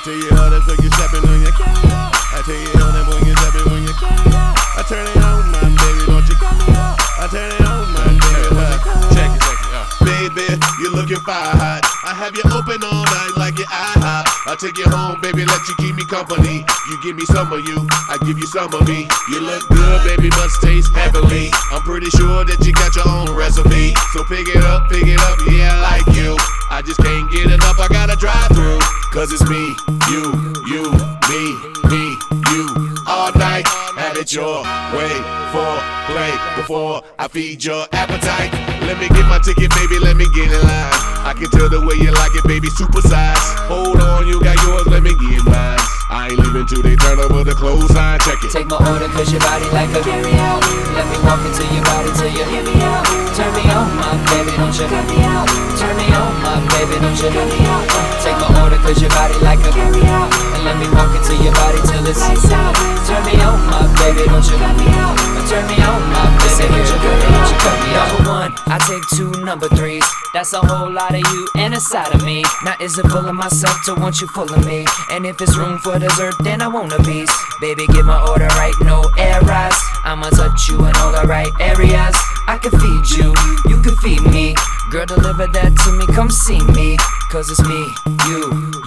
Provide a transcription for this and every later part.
tell you all that when you stepping on your carry out. I tell you all that when you stepping when you carry out. I turn it on, my baby, don't you cut me out. I turn it on, my baby, check it. Baby, you looking fire hot. I have you open all night like your IHOP. I'll take you home, baby, let you keep me company. You give me some of you, I give you some of me. You look good, baby, must taste heavenly. I'm pretty sure that you got your own recipe. So pick it up, yeah, I like you. I just can't get enough, I gotta drive through. Cause it's me, you, me, you. All night, have it your way. Play before I feed your appetite. Let me get my ticket, baby, let me get in line. I can tell the way you like it, baby, super size. Hold on, you got yours, let me get mine. I ain't leaving till they turn over the clothesline, check it. Take my order cause your body like a carry out. Let me walk into your body till you hear me out. Turn me on, my baby, don't you cut me out. Turn me on, my baby, don't you cut me out. Take my order cause your body like a carry out. And let me walk into your body till it's lights out. Turn me on, my baby, don't you cut me out. Turn me on, my baby, don't you cut me out. Number one, I take two number threes. That's a whole lot of you and a side of me. Now is it full of myself to want you full of me? And if it's room for dessert, then I want a piece. Baby, get my order right, no errors. I'ma touch you in all the right areas. I can feed you, you can feed me. Girl, deliver that to me, come see me. Cause it's me, you,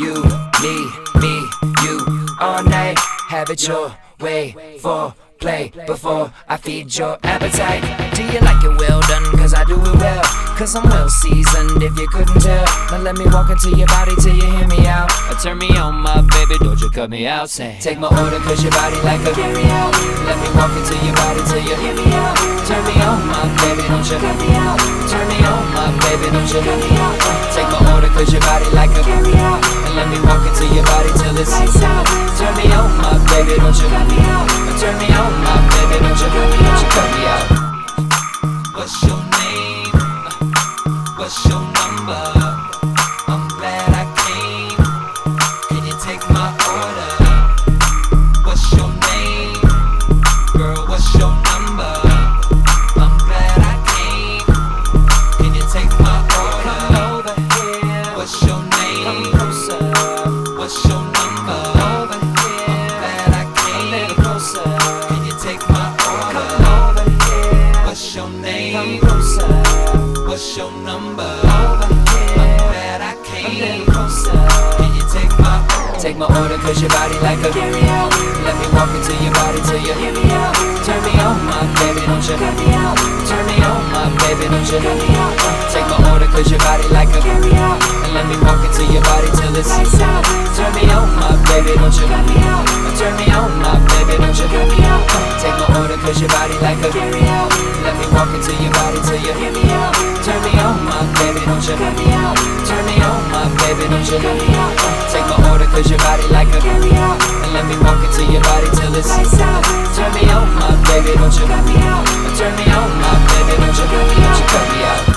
me, you. All night, have it your way. Play before I feed your appetite. Do you like it well done? Cause I do it well. Cause I'm well seasoned if you couldn't tell. Now let me walk into your body till you hear me out. Turn me on, my baby, don't you cut me out. Say, take my order cause your body like a carry out. Let me walk into your body till you hear me out. Turn me on, my baby, don't you cut me out. Turn me on, my baby, don't you cut me out. Take my order cause your body like a carry out. And let me walk into your body till it's lights out. Turn me on, my baby, don't you cut me out. Turn me on, my baby, don't you cut me out. What's your name? What's your number? I'm glad I came. Can you take my order? What's your name? Girl, what's your number? I'm glad I came. Can you take my order? Come over here. What's your name? Come closer. What's your number? Over here. I'm glad I came. A little closer. Can you take my order? Come over here. What's your name? Come closer. What's your number? Over here. I'm glad I came. A little closer. Can you take my order? Take my order cause your body like a carry out. Let me walk into your body till you hear me out. Turn me on, my baby, don't you cut me out. Turn me on, my baby, don't you cut me out. Take my order cause your body like a carry out. And let me walk into your body till it's lights out. Turn me on, my baby, don't you cut me out. Turn me on, my baby, don't you cut me out. Take my order cause your body like a carry out. Let me walk into your body till you hear me out. Turn me on, my baby, don't you cut me out. Turn me on, my baby, don't you cut me out. Take my order cause your body like a carry out. And let me walk into your body till it's lights out. Turn me on, my baby, don't you cut me out. Turn me on, my baby, don't you cut me out.